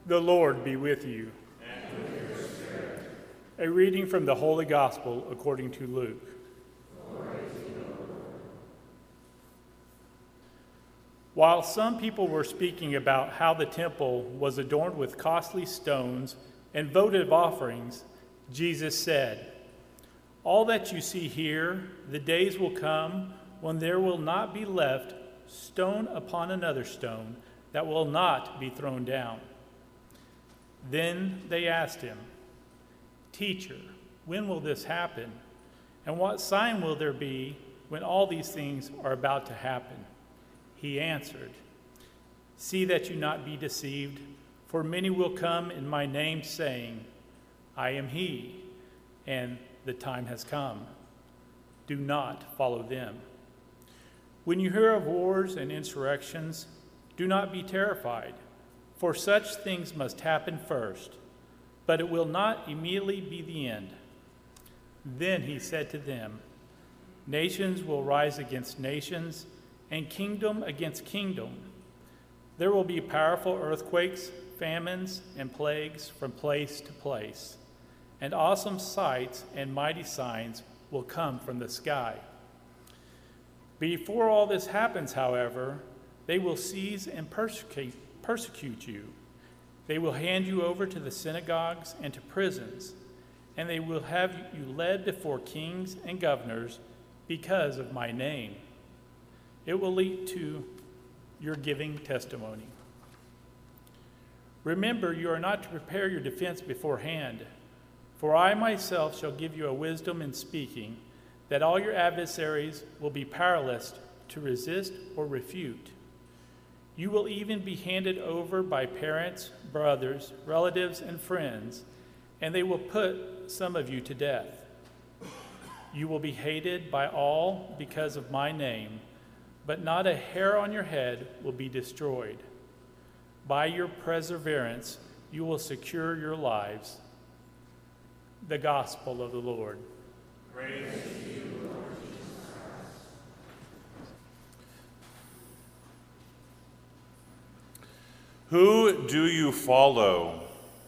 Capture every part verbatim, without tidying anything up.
The Lord be with you. And with your spirit. A reading from the Holy Gospel according to Luke. Glory to you, Lord. While some people were speaking about how the temple was adorned with costly stones and votive offerings, Jesus said, "All that you see here, the days will come when there will not be left stone upon another stone that will not be thrown down." Then they asked him, "Teacher, when will this happen? And what sign will there be when all these things are about to happen?" He answered, "See that you not be deceived, for many will come in my name saying, 'I am he,' and 'the time has come.' Do not follow them. When you hear of wars and insurrections, do not be terrified, for such things must happen first, but it will not immediately be the end." Then he said to them, "Nations will rise against nations, and kingdom against kingdom. There will be powerful earthquakes, famines, and plagues from place to place, and awesome sights and mighty signs will come from the sky. Before all this happens, however, they will seize and persecute persecute you. They will hand you over to the synagogues and to prisons, and they will have you led before kings and governors because of my name. It will lead to your giving testimony. Remember, you are not to prepare your defense beforehand, for I myself shall give you a wisdom in speaking, that all your adversaries will be powerless to resist or refute. You will even be handed over by parents, brothers, relatives, and friends, and they will put some of you to death. You will be hated by all because of my name, but not a hair on your head will be destroyed. By your perseverance, you will secure your lives." The Gospel of the Lord. Praise to you, Lord Jesus Christ. Who do you follow?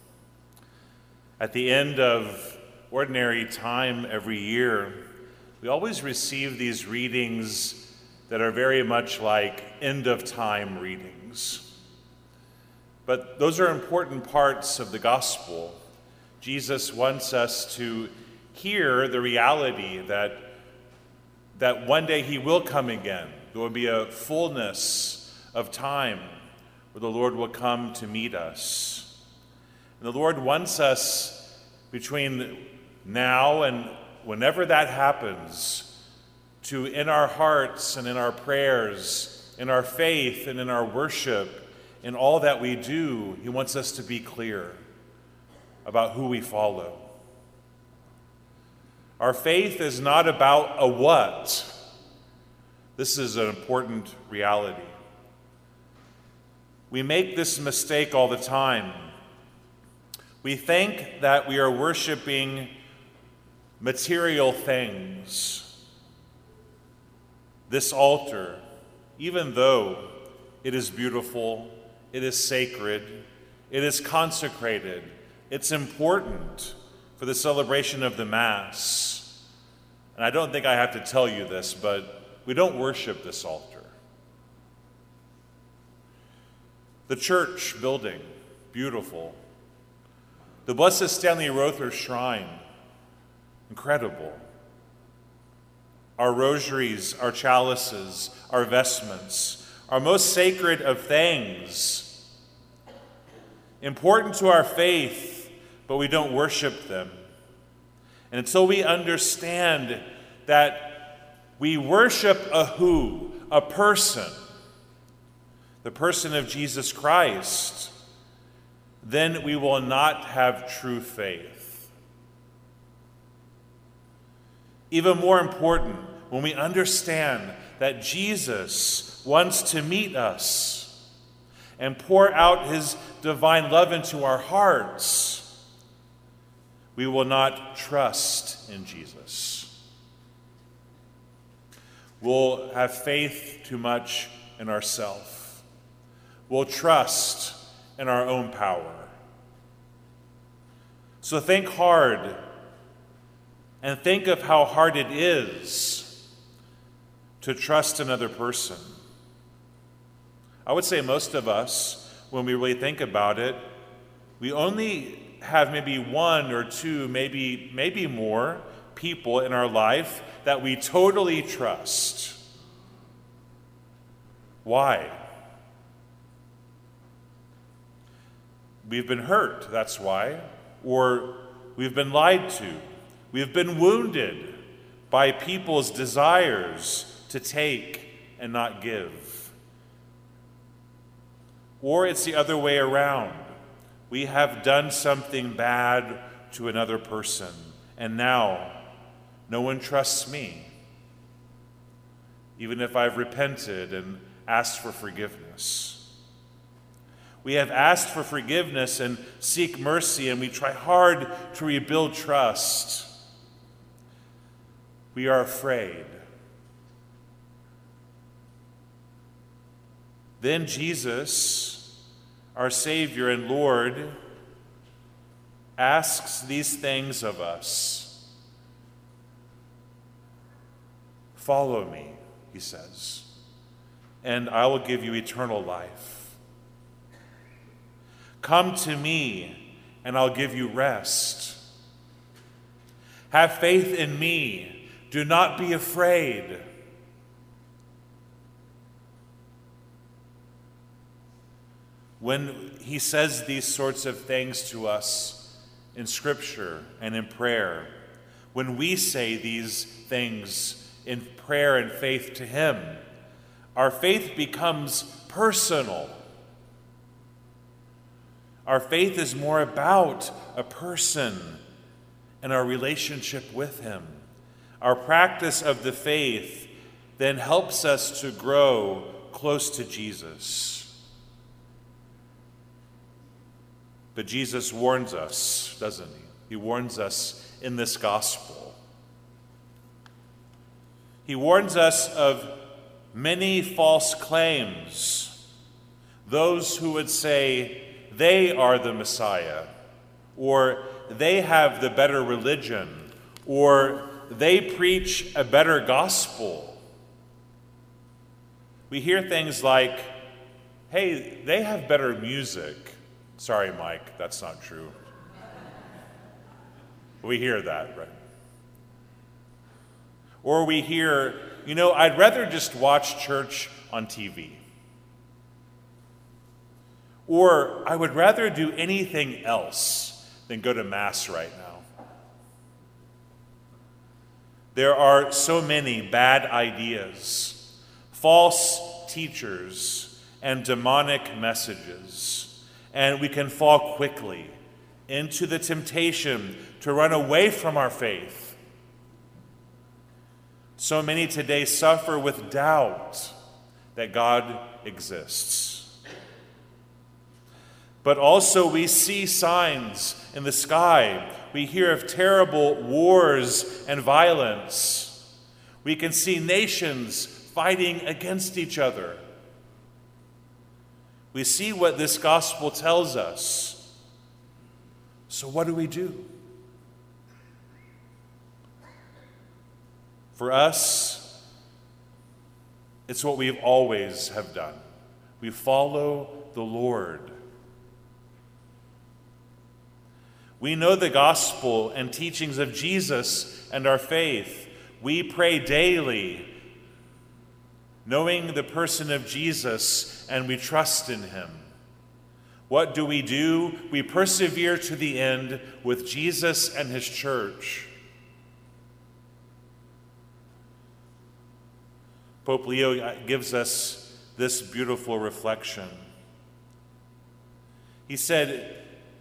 At the end of ordinary time every year, we always receive these readings that are very much like end-of-time readings. But those are important parts of the gospel. Jesus wants us to hear the reality that, that one day he will come again. There will be a fullness of time where the Lord will come to meet us. And the Lord wants us, between now and whenever that happens, to, in our hearts and in our prayers, in our faith and in our worship, in all that we do, he wants us to be clear about who we follow. Our faith is not about a what. This is an important reality. We make this mistake all the time. We think that we are worshiping material things. This altar, even though it is beautiful, it is sacred, it is consecrated, it's important for the celebration of the Mass. And I don't think I have to tell you this, but we don't worship this altar. The church building, beautiful. The Blessed Stanley Rother Shrine, incredible. Our rosaries, our chalices, our vestments, our most sacred of things, important to our faith, but we don't worship them. And until we understand that we worship a who, a person, the person of Jesus Christ, then we will not have true faith. Even more important, when we understand that Jesus wants to meet us and pour out his divine love into our hearts, we will not trust in Jesus. We'll have faith too much in ourselves. We'll trust in our own power. So think hard and think of how hard it is to trust another person. I would say most of us, when we really think about it, we only have maybe one or two, maybe, maybe more people in our life that we totally trust. Why? We've been hurt, that's why. Or we've been lied to. We've been wounded by people's desires to take and not give. Or it's the other way around. We have done something bad to another person, and now no one trusts me, even if I've repented and asked for forgiveness. We have asked for forgiveness and seek mercy, and we try hard to rebuild trust. We are afraid. Then Jesus, our Savior and Lord, asks these things of us. Follow me, he says, and I will give you eternal life. Come to me, and I'll give you rest. Have faith in me. Do not be afraid. When he says these sorts of things to us in Scripture and in prayer, when we say these things in prayer and faith to him, our faith becomes personal. Our faith is more about a person and our relationship with him. Our practice of the faith then helps us to grow close to Jesus. But Jesus warns us, doesn't he? He warns us in this gospel. He warns us of many false claims. Those who would say they are the Messiah, or they have the better religion, or they preach a better gospel. We hear things like, hey, they have better music. Sorry, Mike, that's not true. We hear that, right? Or we hear, you know, I'd rather just watch church on T V. Or I would rather do anything else than go to Mass right now. There are so many bad ideas, false teachers, and demonic messages, and we can fall quickly into the temptation to run away from our faith. So many today suffer with doubt that God exists. But also we see signs in the sky. We hear of terrible wars and violence. We can see nations fighting against each other. We see what this gospel tells us. So what do we do? For us, it's what we always have done. We follow the Lord. We know the gospel and teachings of Jesus and our faith. We pray daily, knowing the person of Jesus, and we trust in him. What do we do? We persevere to the end with Jesus and his church. Pope Leo gives us this beautiful reflection. He said,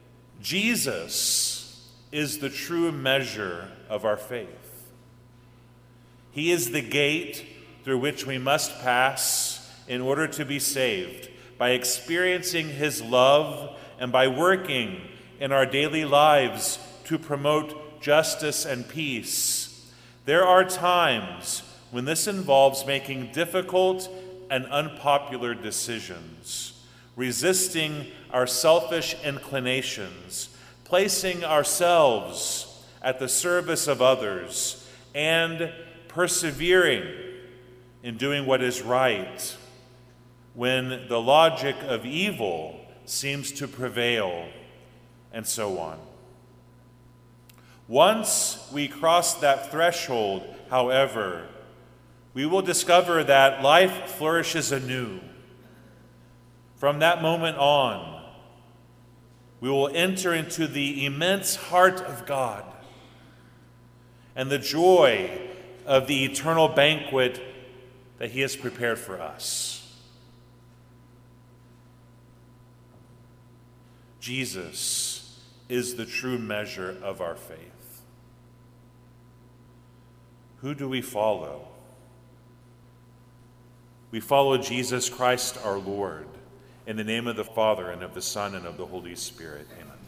Jesus is the true measure of our faith. He is the gate through which we must pass in order to be saved, by experiencing his love and by working in our daily lives to promote justice and peace. There are times when this involves making difficult and unpopular decisions, resisting our selfish inclinations, placing ourselves at the service of others, and persevering in doing what is right when the logic of evil seems to prevail, and so on. Once we cross that threshold, however, we will discover that life flourishes anew. From that moment on, we will enter into the immense heart of God and the joy of the eternal banquet that He has prepared for us. Jesus is the true measure of our faith. Who do we follow? We follow Jesus Christ our Lord. In the name of the Father, and of the Son, and of the Holy Spirit. Amen.